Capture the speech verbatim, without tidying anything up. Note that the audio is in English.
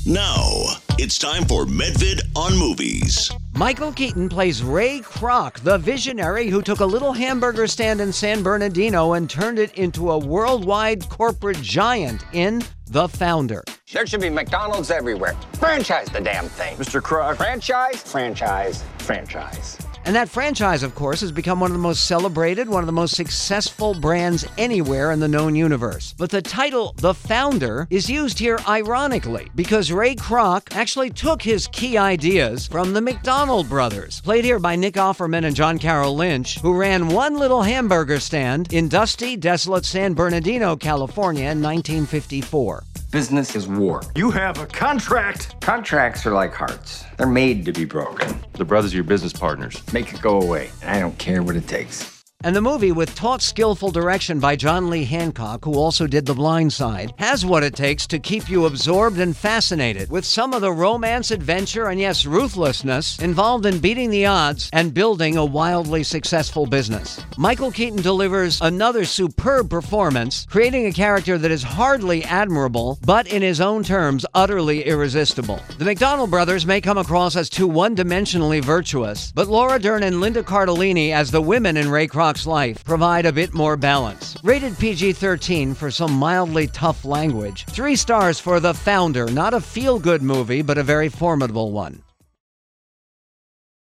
Now, it's time for Medvid on Movies. Michael Keaton plays Ray Kroc, the visionary who took a little hamburger stand in San Bernardino and turned it into a worldwide corporate giant in The Founder. There should be McDonald's everywhere. Franchise the damn thing. Mister Kroc. Franchise, franchise, franchise. And that franchise, of course, has become one of the most celebrated, one of the most successful brands anywhere in the known universe. But the title, The Founder, is used here ironically because Ray Kroc actually took his key ideas from the McDonald brothers, played here by Nick Offerman and John Carroll Lynch, who ran one little hamburger stand in dusty, desolate San Bernardino, California in nineteen fifty-four. Business is war. You have a contract. Contracts are like hearts. They're made to be broken. The brothers are your business partners. Make it go away, and I don't care what it takes. And the movie, with taut, skillful direction by John Lee Hancock, who also did The Blind Side, has what it takes to keep you absorbed and fascinated with some of the romance, adventure, and yes, ruthlessness involved in beating the odds and building a wildly successful business. Michael Keaton delivers another superb performance, creating a character that is hardly admirable, but in his own terms, utterly irresistible. The McDonald brothers may come across as too one-dimensionally virtuous, but Laura Dern and Linda Cardellini as the women in Ray Kroc's life provide a bit more balance. Rated P G thirteen for some mildly tough language. Three stars for The Founder, not a feel-good movie, but a very formidable one.